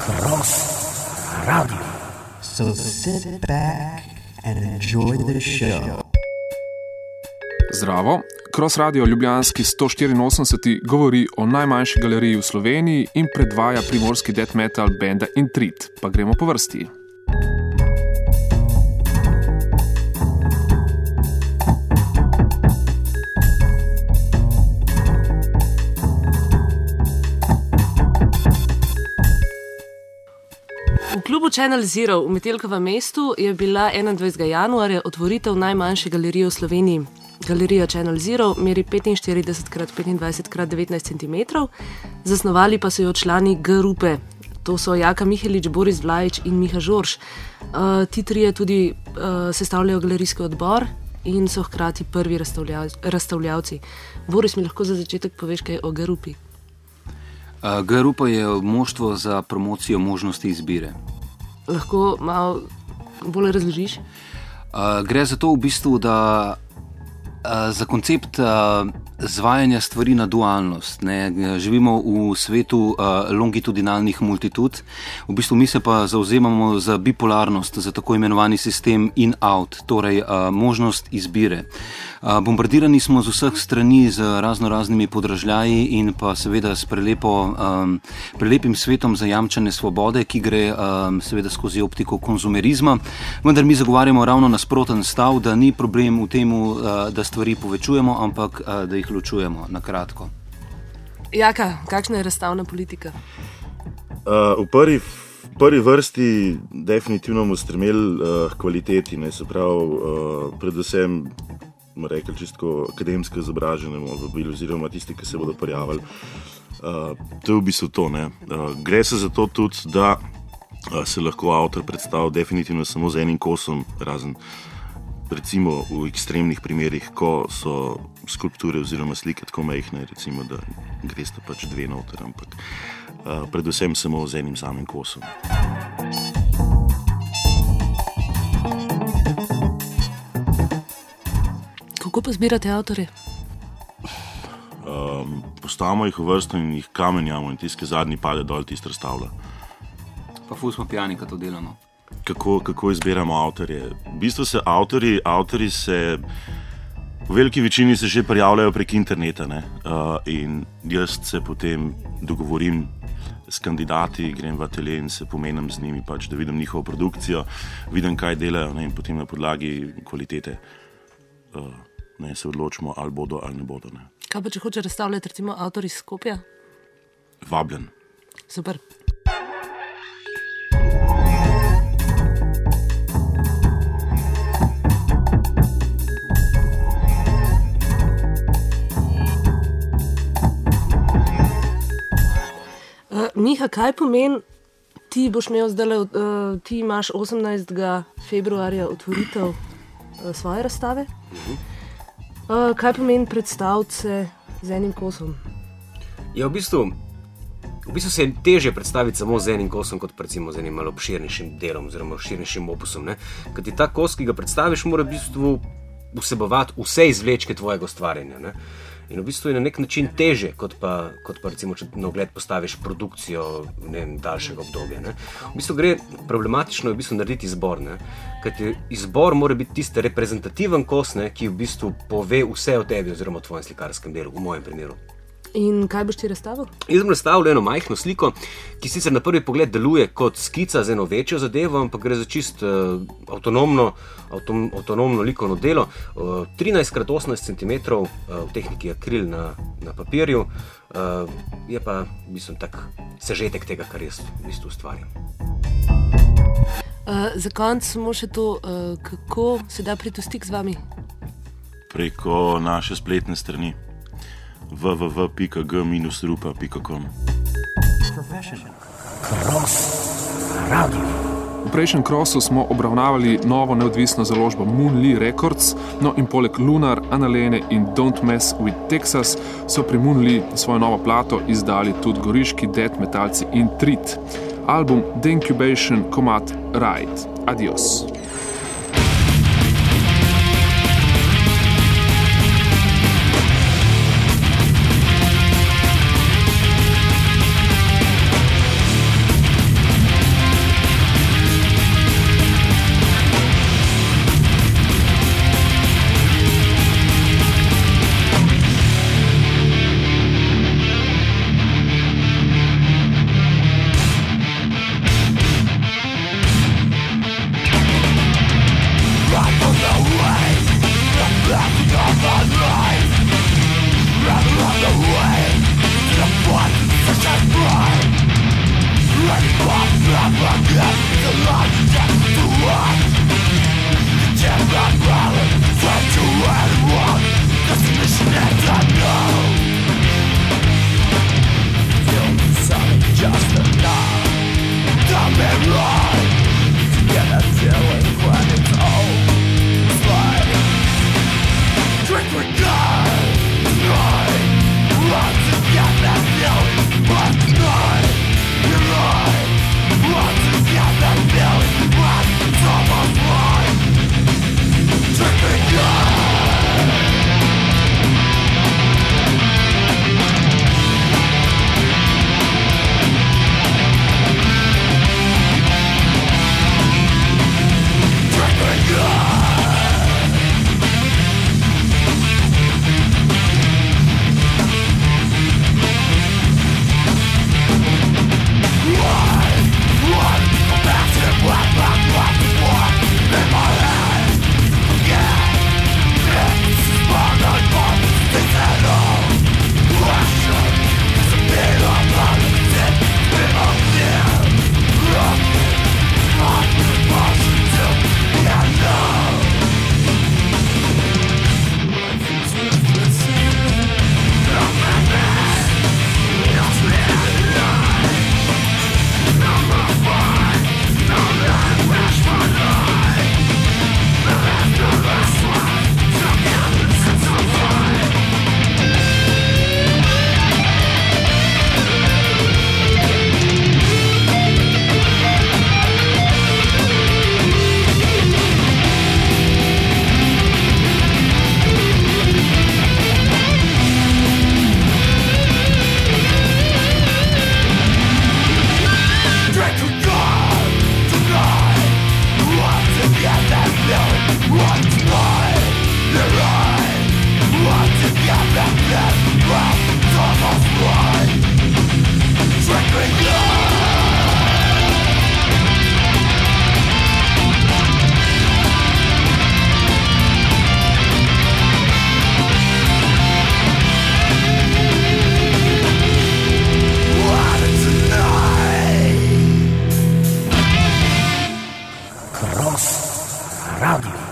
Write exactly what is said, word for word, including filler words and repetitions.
Cross Radio. So sit back and enjoy the show. Zdravo, Cross Radio ljubljanski sto štiriinosemdeseti govori o najmanjši galeriji v Sloveniji in predvaja primorski death metal benda Intrit. Pa gremo po vrsti. V klubu Channel Zero v Metelkovem mestu je bila enaindvajsetega januarja otvoritev najmanjše galerije v Sloveniji. Galerija Channel Zero meri petinštirideset krat petindvajset krat devetnajst centimetrov, zasnovali pa so jo člani G-rupe. To so Jaka Mihelič, Boris Vlajič in Miha Žorž. Uh, ti trije tudi uh, sestavljajo galerijski odbor in so hkrati prvi razstavlja, razstavljavci. Boris, mi lahko za začetek poveš kaj o G-rupi? Uh, G-rupa je moštvo za promocijo možnosti izbire. Lahko malo bolj razložiš? Uh, gre za to v bistvu, da za koncept uh, zvajanja stvari na dualnost. Ne? Živimo v svetu uh, longitudinalnih multitud, v bistvu mi se pa zauzemamo za bipolarnost, za tako imenovani sistem in-out, torej uh, možnost izbire. Uh, bombardirani smo z vseh strani z razno raznimi podražljaji in pa seveda s prelepo, um, prelepim svetom zajamčene svobode, ki gre um, seveda skozi optiko konzumerizma, vendar mi zagovarjamo ravno nasproten stav, da ni problem v tem, uh, da stvari povečujemo, ampak uh, da jih ločujemo, na kratko. Jaka, kakšna je razstavna politika? Uh, v prvi, prvi vrsti definitivno bomo stremeli uh, kvaliteti, ne, se pravi, uh, predvsem rekli čisto akademsko izobraženemu oziroma tisti, ki se bodo prijavili. Uh, to je v bistvu to. Ne. Uh, gre se za to tudi, da uh, se lahko avtor predstavi definitivno samo z enim kosom, razen recimo v ekstremnih primerih, ko so skulpture oziroma slike tako majhne, recimo, da gresta pač dve noter, ampak uh, predvsem samo z enim samim kosom. Kako pa zbirate avtorje? Um, postavimo jih v vrsto in jih kamenjamo in tisti, ki zadnji pade dol, tisti razstavlja. Pa ful smo pijani, ko to delamo. Kako, kako izbiramo avtorje? V bistvu se avtori, avtori se v veliki večini se že prijavljajo prek interneta, ne? Uh, in jaz se potem dogovorim s kandidati, grem v atelje in se pomenem z njimi, pač, da vidim njihovo produkcijo, vidim, kaj delajo, ne? In potem na podlagi kvalitete uh, ne, se odločimo, ali bodo ali ne bodo. Ne? Kaj pa, če hoče razstavljati recimo avtor iz Skopja? Vabljen. Super. Uh, Miha, kaj pomeni, ti boš imel zdaj, uh, ti imaš osemnajstega februarja otvoritev uh, svoje razstave. Uh, kaj pomeni predstaviti se z enim kosom? Ja, v bistvu, v bistvu se je težje predstaviti samo z enim kosom, kot recimo z enim malo obširnejšim delom oziroma obširnejšim opusom. Ne? Ker ti ta kos, ki ga predstaviš, mora v bistvu vsebovati vse izvlečke tvojega ustvarjanja. Ne? In v bistvu je na nek način teže, kot pa, kot pa recimo, če na ogled postaviš produkcijo ne vem, daljšega obdobja. Ne. V bistvu gre problematično v bistvu narediti izbor, ne. Kajti izbor mora biti tisti reprezentativen kos, ne, ki v bistvu pove vse o tebi oziroma o tvojem slikarskem delu, v mojem primeru. In kaj boš ti razstavil? Jaz sem razstavil eno majhno sliko, ki sicer na prvi pogled deluje kot skica z eno večjo zadevo, ampak gre za čist uh, avtonomno, avtom, avtonomno likovno delo. Uh, trinajst krat osemnajst centimetrov uh, v tehniki akril na, na papirju. Uh, je pa v bistvu tak sežetek tega, kar jaz v bistvu ustvarjam. Uh, za konec samo še to, uh, kako se da priti v stik z vami? Preko naše spletne strani w w w pika g rupa pika com. Cross Radio. V prejšnjem Crossu smo obravnavali novo neodvisno založbo Moon Lee Records, no in poleg Lunar, Analene in Don't Mess with Texas so pri Moon Lee svojo novo plato izdali tudi goriški death metalci Intrit. Album The Incubation komad Ride. Adios. Radio.